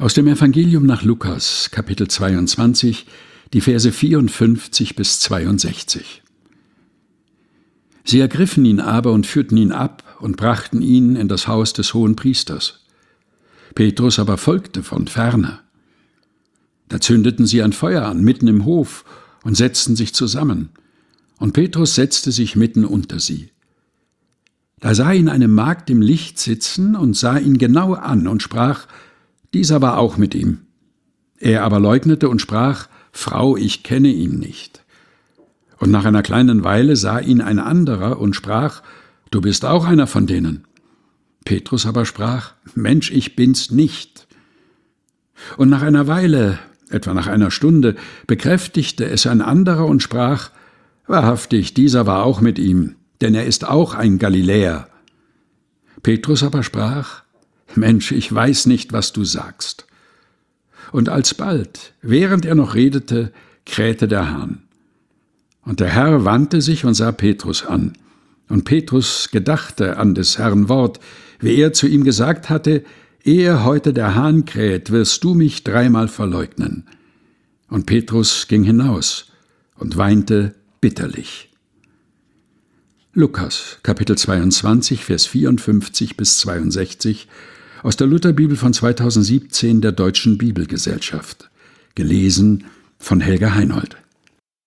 Aus dem Evangelium nach Lukas, Kapitel 22, die Verse 54 bis 62. Sie ergriffen ihn aber und führten ihn ab und brachten ihn in das Haus des Hohenpriesters. Petrus aber folgte von ferne. Da zündeten sie ein Feuer an, mitten im Hof, und setzten sich zusammen. Und Petrus setzte sich mitten unter sie. Da sah ihn eine Magd im Licht sitzen und sah ihn genau an und sprach: Dieser war auch mit ihm. Er aber leugnete und sprach: Frau, ich kenne ihn nicht. Und nach einer kleinen Weile sah ihn ein anderer und sprach: Du bist auch einer von denen. Petrus aber sprach: Mensch, ich bin's nicht. Und nach einer Weile, etwa nach einer Stunde, bekräftigte es ein anderer und sprach: Wahrhaftig, dieser war auch mit ihm, denn er ist auch ein Galiläer. Petrus aber sprach: Mensch, ich weiß nicht, was du sagst. Und alsbald, während er noch redete, krähte der Hahn. Und der Herr wandte sich und sah Petrus an. Und Petrus gedachte an des Herrn Wort, wie er zu ihm gesagt hatte: Ehe heute der Hahn kräht, wirst du mich 3-mal verleugnen. Und Petrus ging hinaus und weinte bitterlich. Lukas, Kapitel 22, Vers 54 bis 62, aus der Lutherbibel von 2017 der Deutschen Bibelgesellschaft. Gelesen von Helga Heinold.